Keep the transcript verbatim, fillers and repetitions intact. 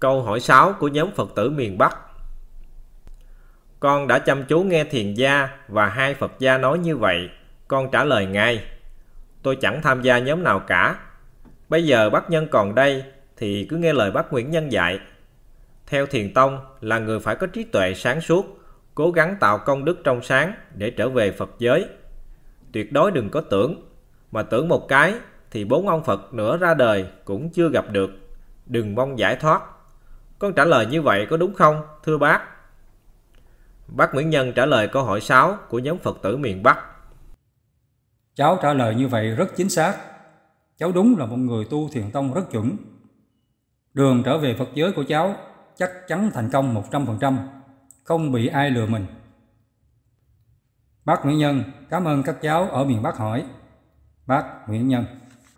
Câu hỏi sáu của nhóm Phật tử miền Bắc. Con đã chăm chú nghe thiền gia và hai Phật gia nói như vậy, con trả lời ngay: tôi chẳng tham gia nhóm nào cả. Bây giờ bác Nhân còn đây thì cứ nghe lời bác Nguyễn Nhân dạy. Theo Thiền Tông là người phải có trí tuệ sáng suốt, cố gắng tạo công đức trong sáng để trở về Phật giới. Tuyệt đối đừng có tưởng, mà tưởng một cái thì bốn ông Phật nữa ra đời cũng chưa gặp được. Đừng mong giải thoát. Con trả lời như vậy có đúng không, thưa bác? Bác Nguyễn Nhân trả lời câu hỏi sáu của nhóm Phật tử miền Bắc. Cháu trả lời như vậy rất chính xác. Cháu đúng là một người tu Thiền Tông rất chuẩn. Đường trở về Phật giới của cháu chắc chắn thành công một trăm phần trăm, không bị ai lừa mình. Bác Nguyễn Nhân cảm ơn các cháu ở miền Bắc hỏi. Bác Nguyễn Nhân.